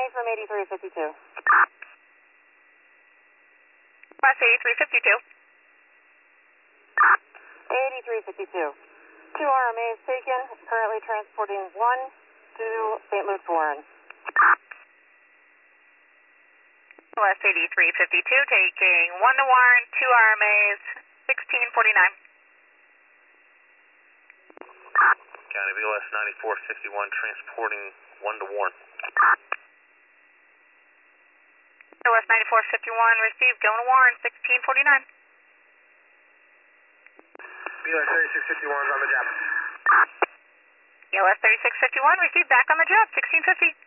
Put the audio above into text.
from 8352. West 8352. 8352. 2 RMAs taken, currently transporting 1 to St. Luke's Warren. West 8352, taking 1 to Warren, 2 RMAs, 1649. County BLS 9451, transporting 1 to Warren. West 9451, received, going to Warren, 1649. BLS 3651 on the job. BLS 3651, received, back on the job, 1650.